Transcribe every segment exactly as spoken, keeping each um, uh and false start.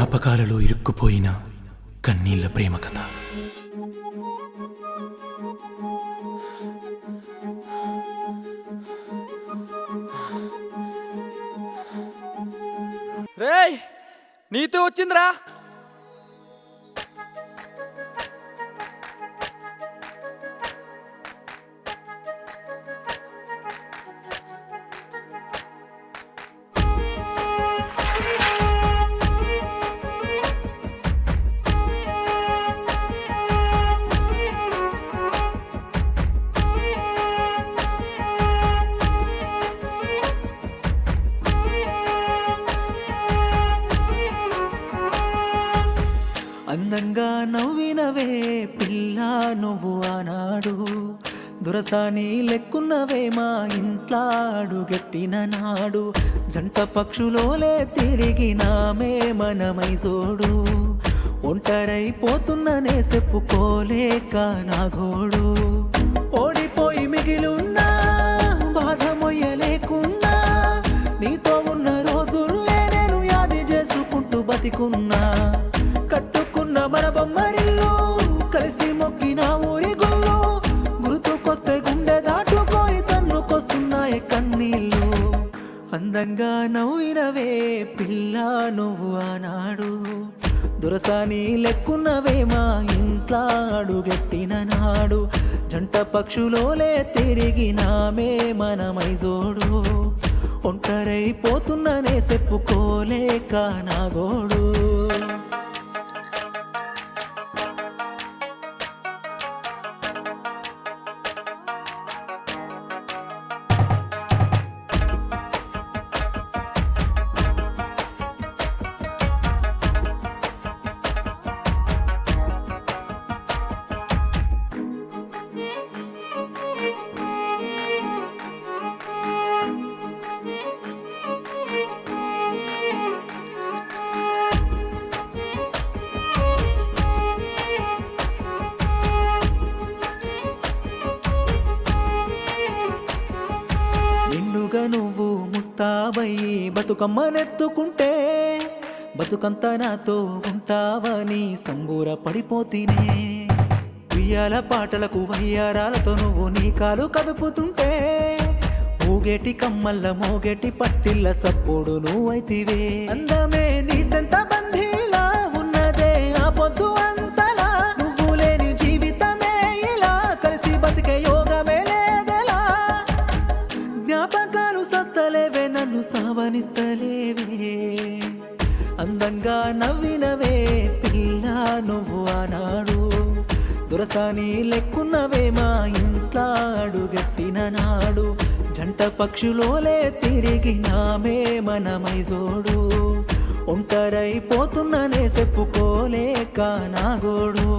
జ్ఞాపకాలలో ఇరుక్కుపోయిన కన్నీళ్ల ప్రేమ కథ. రేయ్ నీతో వచ్చిందిరా. అందంగా నవ్వినవే పిల్ల నువ్వు ఆనాడు, దురసాని లెక్కున్నవే మా ఇంట్లో అడుగెట్టిన నాడు. జంట పక్షులోలే తిరిగినామే మనమై జోడు, ఒంటరైపోతున్ననే చెప్పుకోలేక నా గోడు. ఓడిపోయి మిగిలున్నా బాధ మొయ్యలేకున్నా, నీతో ఉన్న రోజుల్లే నేను యాది చేసుకుంటూ బతికున్నా. కట్టుకున్న మన బొమ్మరిల్లు కలిసి మొక్కిన ఊరి గుళ్ళు, గుర్తుకొస్తే గుండె దాటుకొని తన్నుకొస్తున్నాయి కన్నీళ్ళు. అందంగా నవ్వినవే పిల్ల నువ్వు ఆనాడు, దురసాని లెక్కున్నవే మా ఇంట్లో అడుగెట్టిన నాడు. జంట పక్షులోలే తిరిగినామే మనమై జోడు, ఒంటరైపోతున్ననే చెప్పుకోలేక నా గోడు. నిండుగా నువ్వు ముస్తాబయ్యి బతుకమ్మనెత్తుకుంటే, బతుకంత నాతో ఉంటావని సంబూర పడిపోతీనే. ఉయ్యాల పాటలకు వయ్యారాలతో నువ్వు నీ కాలు కదుపుతుంటే, ఊగేటి కమ్మల్ల మోగేటి పట్టిల్ల సప్పుడు నువ్వైతివే. అందమే నీ సెంత బంధీలా ఉన్నదే ఆ పొద్దు అంతలా, నువ్వు లేని జీవితమే ఇలా కలిసి బతికే యోగమే లేదెలా. జ్ఞాపకాలు సస్తలేవే నన్ను సావనిస్తలేవే, అందంగా నవ్వినవే పిల్ల నువ్వు ఆనాడు, దురసాని లెక్కున్నవే మా ఇంట్లో అడుగెట్టిన నాడు. జంట పక్షులోలే తిరిగినామే మనమై జోడు, ఒంటరైపోతున్ననే చెప్పుకోలేక నా గోడు.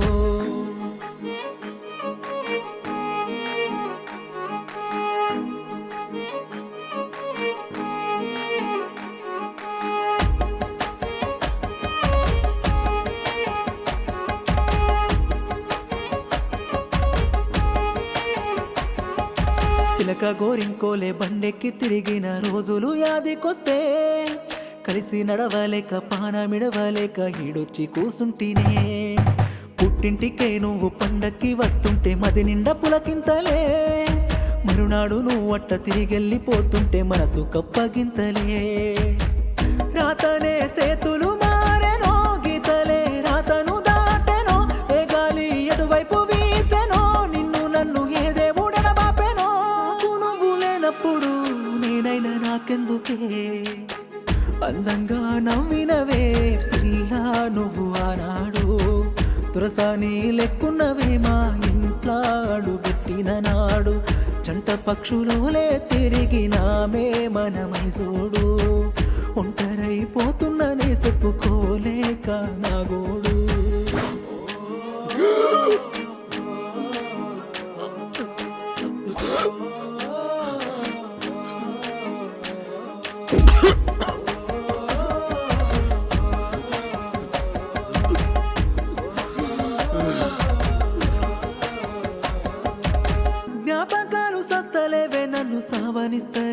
చిలక గోరింకోలే బండెక్కి తిరిగిన రోజులు యాదికొస్తే, కలిసి నడవలేక పానమిడవలేక ఈడొచ్చి కూసుంటినే. పుట్టింటికే నువ్వు పండక్కి వస్తుంటే మది నిండా పులకింతలే, మరునాడు నువ్వు అట్ట తిరిగెళ్ళిపోతుంటే మనసు కప్పగింతలే. రాతనే సేతులు మారెనో, గీతలే రాతను దాటెనో, ఏ గాలి ఎటువైపు వీసెనో, నిన్ను నన్ను ఏ దేవుడన బాపెనో. నువ్వు లేనప్పుడు నేనైనా నాకెందుకే, అందంగా నవ్వినవే పిల్ల నువ్వు ఆనాడు, దురసాని లెక్కున్నవే మా ఇంట్లో అడుగెట్టిన నాడు. జంట పక్షులోలే తిరిగినామే మనమై జోడు, ఒంటరైపోతున్ననే చెప్పుకోలేక నా గోడు. జ్ఞాపకాలు సస్తలేవే నన్ను సావనిస్తా